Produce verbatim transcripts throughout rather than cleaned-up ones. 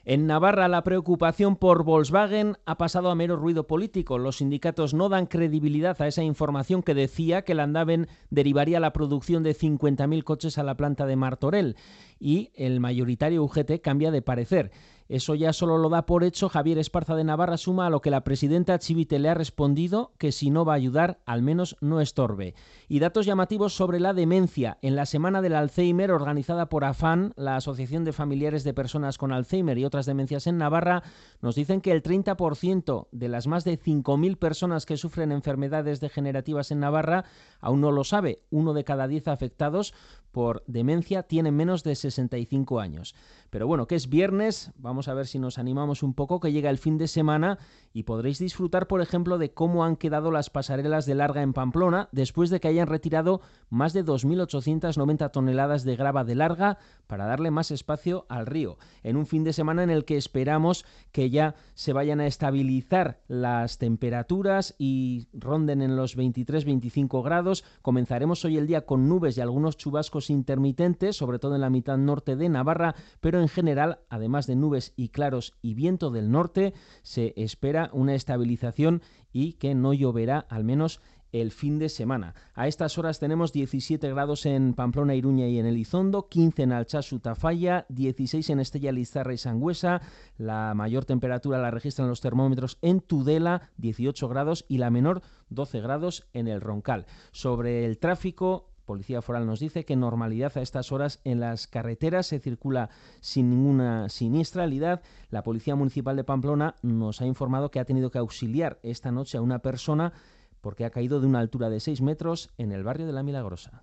En Navarra la preocupación por Volkswagen ha pasado a mero ruido político. Los sindicatos no dan credibilidad a esa información que decía que Landaven derivaría la producción de cincuenta mil coches a la planta de Martorell, y el mayoritario U G T cambia de parecer. Eso ya solo lo da por hecho. Javier Esparza de Navarra suma a lo que la presidenta Chivite le ha respondido, que si no va a ayudar, al menos no estorbe. Y datos llamativos sobre la demencia. En la Semana del Alzheimer, organizada por AFAN, la Asociación de Familiares de Personas con Alzheimer y otras demencias en Navarra, nos dicen que el treinta por ciento de las más de cinco mil personas que sufren enfermedades degenerativas en Navarra aún no lo sabe. Uno de cada diez afectados por demencia tiene menos de sesenta y cinco años. Pero bueno, que es viernes, vamos a ver si nos animamos un poco, que llega el fin de semana y podréis disfrutar, por ejemplo, de cómo han quedado las pasarelas de Larga en Pamplona después de que hayan retirado más de dos mil ochocientas noventa toneladas de grava de Larga para darle más espacio al río. En un fin de semana en el que esperamos que ya se vayan a estabilizar las temperaturas y ronden en los veintitrés veinticinco grados. Comenzaremos hoy el día con nubes y algunos chubascos intermitentes, sobre todo en la mitad norte de Navarra, pero en general, además de nubes y claros y viento del norte, se espera una estabilización y que no lloverá, al menos el fin de semana. A estas horas tenemos diecisiete grados en Pamplona, Iruña y en Elizondo, quince en Altsasu, Tafalla, dieciséis en Estella, Lizarra y Sangüesa. La mayor temperatura la registran los termómetros en Tudela, dieciocho grados, y la menor, doce grados en el Roncal. Sobre el tráfico, Policía Foral nos dice que normalidad a estas horas en las carreteras, se circula sin ninguna siniestralidad. La Policía Municipal de Pamplona nos ha informado que ha tenido que auxiliar esta noche a una persona porque ha caído de una altura de seis metros en el barrio de La Milagrosa.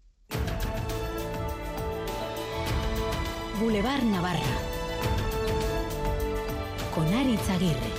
Boulevard Navarra con Aritz Aguirre.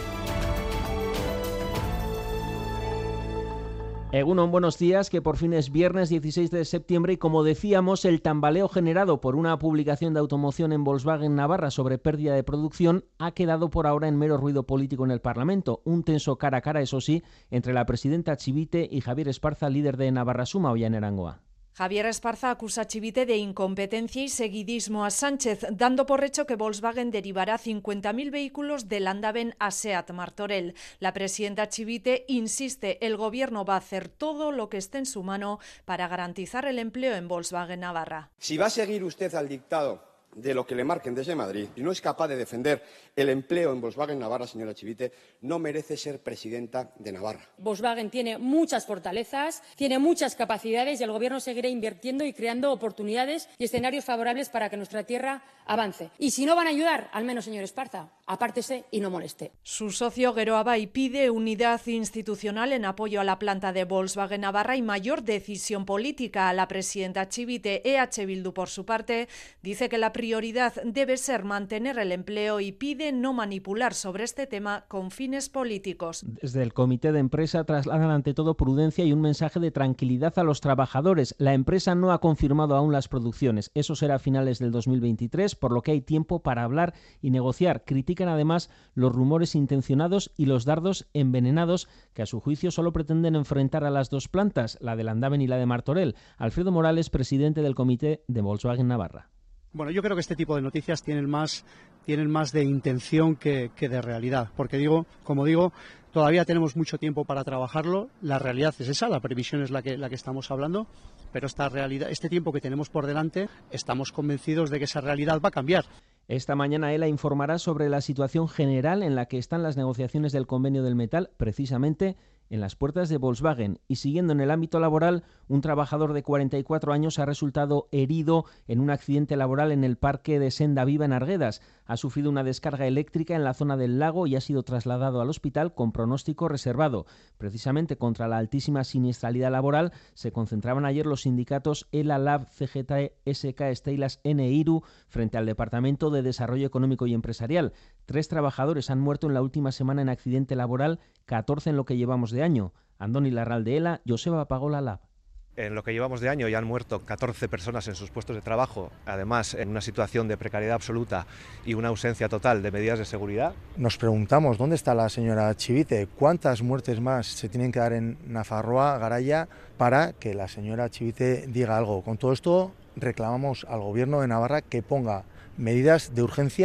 Egunon, buenos días, que por fin es viernes dieciséis de septiembre y, como decíamos, el tambaleo generado por una publicación de automoción en Volkswagen Navarra sobre pérdida de producción ha quedado por ahora en mero ruido político en el Parlamento. Un tenso cara a cara, eso sí, entre la presidenta Chivite y Javier Esparza, líder de Navarra Suma, hoy en Erangoa. Javier Esparza acusa a Chivite de incompetencia y seguidismo a Sánchez, dando por hecho que Volkswagen derivará cincuenta mil vehículos de Landaven a SEAT Martorell. La presidenta Chivite insiste, el gobierno va a hacer todo lo que esté en su mano para garantizar el empleo en Volkswagen Navarra. Si va a seguir usted al dictado de lo que le marquen desde Madrid y no es capaz de defender el empleo en Volkswagen Navarra, señora Chivite, no merece ser presidenta de Navarra. Volkswagen tiene muchas fortalezas, tiene muchas capacidades y el Gobierno seguirá invirtiendo y creando oportunidades y escenarios favorables para que nuestra tierra avance. Y si no van a ayudar, al menos, señor Esparza, apártese y no moleste. Su socio Geroa Bai pide unidad institucional en apoyo a la planta de Volkswagen Navarra y mayor decisión política. A la presidenta Chivite, E H Bildu, por su parte, dice que la prioridad debe ser mantener el empleo y pide no manipular sobre este tema con fines políticos. Desde el comité de empresa trasladan ante todo prudencia y un mensaje de tranquilidad a los trabajadores. La empresa no ha confirmado aún las producciones. Eso será a finales del dos mil veintitrés, por lo que hay tiempo para hablar y negociar. Critican además los rumores intencionados y los dardos envenenados que a su juicio solo pretenden enfrentar a las dos plantas, la de Landaven y la de Martorell. Alfredo Morales, presidente del comité de Volkswagen Navarra. Bueno, yo creo que este tipo de noticias tienen más, tienen más de intención que, que de realidad, porque digo, como digo, todavía tenemos mucho tiempo para trabajarlo. La realidad es esa, la previsión es la que, la que estamos hablando, pero esta realidad, este tiempo que tenemos por delante, estamos convencidos de que esa realidad va a cambiar. Esta mañana ELA informará sobre la situación general en la que están las negociaciones del convenio del metal, precisamente en las puertas de Volkswagen. Y siguiendo en el ámbito laboral, un trabajador de cuarenta y cuatro años ha resultado herido en un accidente laboral en el parque de Senda Viva en Arguedas. Ha sufrido una descarga eléctrica en la zona del lago y ha sido trasladado al hospital con pronóstico reservado. Precisamente contra la altísima siniestralidad laboral se concentraban ayer los sindicatos ELA, LAB, C G T, S K, Steilas, N I R U frente al Departamento de Desarrollo Económico y Empresarial. Tres trabajadores han muerto en la última semana en accidente laboral, catorce en lo que llevamos de año. Andoni Larralde ELA, Joseba Pagola, LAB. En lo que llevamos de año ya han muerto catorce personas en sus puestos de trabajo, además en una situación de precariedad absoluta y una ausencia total de medidas de seguridad. Nos preguntamos dónde está la señora Chivite, cuántas muertes más se tienen que dar en Nafarroa, Garaya, para que la señora Chivite diga algo. Con todo esto reclamamos al Gobierno de Navarra que ponga medidas de urgencia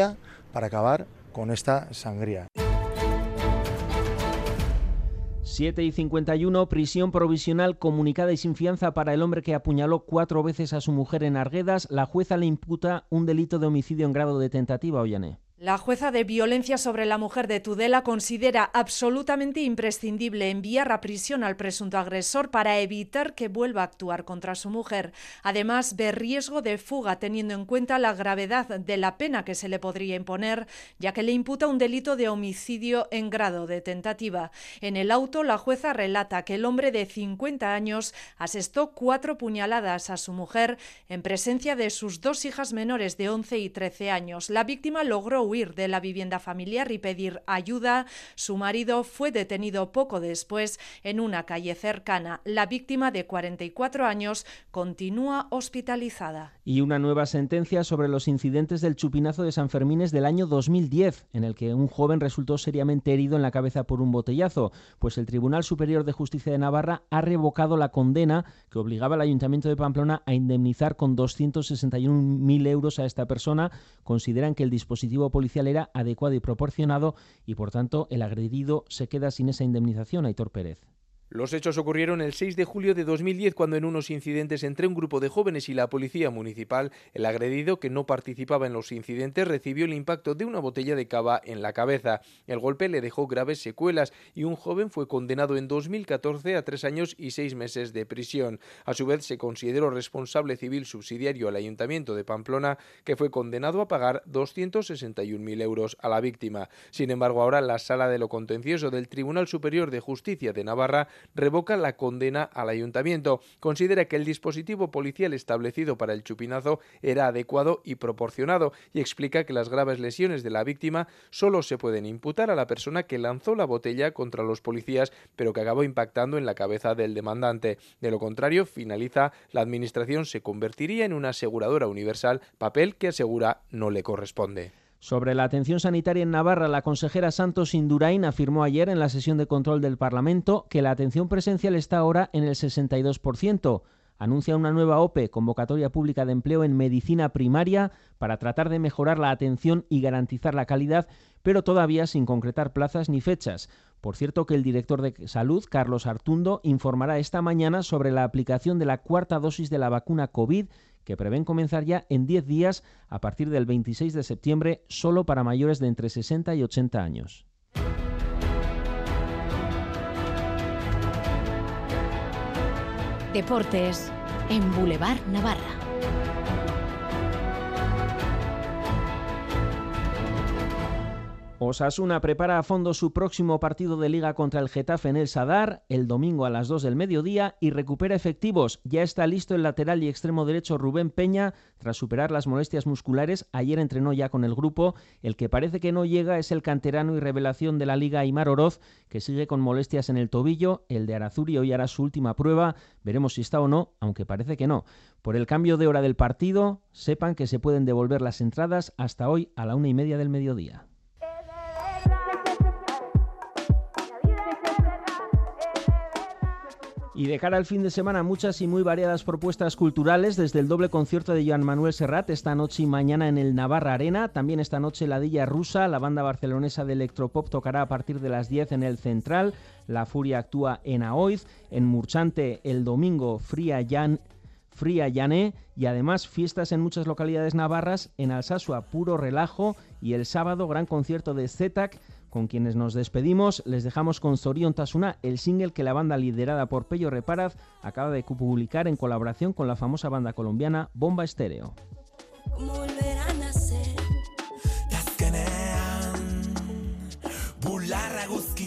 para acabar con esta sangría. siete y cincuenta y uno, prisión provisional comunicada y sin fianza para el hombre que apuñaló cuatro veces a su mujer en Arguedas. La jueza le imputa un delito de homicidio en grado de tentativa, Ollane. La jueza de violencia sobre la mujer de Tudela considera absolutamente imprescindible enviar a prisión al presunto agresor para evitar que vuelva a actuar contra su mujer. Además, ve riesgo de fuga teniendo en cuenta la gravedad de la pena que se le podría imponer, ya que le imputa un delito de homicidio en grado de tentativa. En el auto, la jueza relata que el hombre de cincuenta años asestó cuatro puñaladas a su mujer en presencia de sus dos hijas menores de once y trece años. La víctima logró huir de la vivienda familiar y pedir ayuda. Su marido fue detenido poco después en una calle cercana. La víctima, de cuarenta y cuatro años, continúa hospitalizada. Y una nueva sentencia sobre los incidentes del chupinazo de San Fermines del año dos mil diez, en el que un joven resultó seriamente herido en la cabeza por un botellazo, pues el Tribunal Superior de Justicia de Navarra ha revocado la condena que obligaba al Ayuntamiento de Pamplona a indemnizar con doscientos sesenta y un mil euros a esta persona. Consideran que el dispositivo policial era adecuado y proporcionado y, por tanto, el agredido se queda sin esa indemnización. Aitor Pérez. Los hechos ocurrieron el seis de julio de dos mil diez, cuando en unos incidentes entre un grupo de jóvenes y la policía municipal, el agredido, que no participaba en los incidentes, recibió el impacto de una botella de cava en la cabeza. El golpe le dejó graves secuelas y un joven fue condenado en dos mil catorce a tres años y seis meses de prisión. A su vez, se consideró responsable civil subsidiario al Ayuntamiento de Pamplona, que fue condenado a pagar doscientos sesenta y un mil euros a la víctima. Sin embargo, ahora la Sala de lo Contencioso del Tribunal Superior de Justicia de Navarra revoca la condena al ayuntamiento. Considera que el dispositivo policial establecido para el chupinazo era adecuado y proporcionado y explica que las graves lesiones de la víctima solo se pueden imputar a la persona que lanzó la botella contra los policías, pero que acabó impactando en la cabeza del demandante. De lo contrario, finaliza, la administración se convertiría en una aseguradora universal, papel que asegura no le corresponde. Sobre la atención sanitaria en Navarra, la consejera Santos Indurain afirmó ayer en la sesión de control del Parlamento que la atención presencial está ahora en el sesenta y dos por ciento. Anuncia una nueva O P E, convocatoria pública de empleo en medicina primaria, para tratar de mejorar la atención y garantizar la calidad, pero todavía sin concretar plazas ni fechas. Por cierto, que el director de Salud, Carlos Artundo, informará esta mañana sobre la aplicación de la cuarta dosis de la vacuna COVID, que prevén comenzar ya en diez días a partir del veintiséis de septiembre, solo para mayores de entre sesenta y ochenta años. Deportes en Boulevard Navarra. Osasuna prepara a fondo su próximo partido de Liga contra el Getafe en el Sadar, el domingo a las dos del mediodía, y recupera efectivos. Ya está listo el lateral y extremo derecho Rubén Peña, tras superar las molestias musculares. Ayer entrenó ya con el grupo. El que parece que no llega es el canterano y revelación de la Liga, Aimar Oroz, que sigue con molestias en el tobillo. El de Arazuri hoy hará su última prueba. Veremos si está o no, aunque parece que no. Por el cambio de hora del partido, sepan que se pueden devolver las entradas hasta hoy a la una y media del mediodía. Y de cara al fin de semana, muchas y muy variadas propuestas culturales, desde el doble concierto de Joan Manuel Serrat esta noche y mañana en el Navarra Arena. También esta noche la Dilla Rusa, la banda barcelonesa de electropop, tocará a partir de las diez en el Central. La Furia actúa en Aoiz. En Murchante el domingo Fría Jan... Fría Llané, y además fiestas en muchas localidades navarras. En Alsasua, puro relajo, y el sábado gran concierto de Zetac, con quienes nos despedimos. Les dejamos con Zorion Tasuna, el single que la banda liderada por Pello Reparaz acaba de publicar en colaboración con la famosa banda colombiana Bomba Estéreo. Volverán a ser Tazkenean Bularra guzki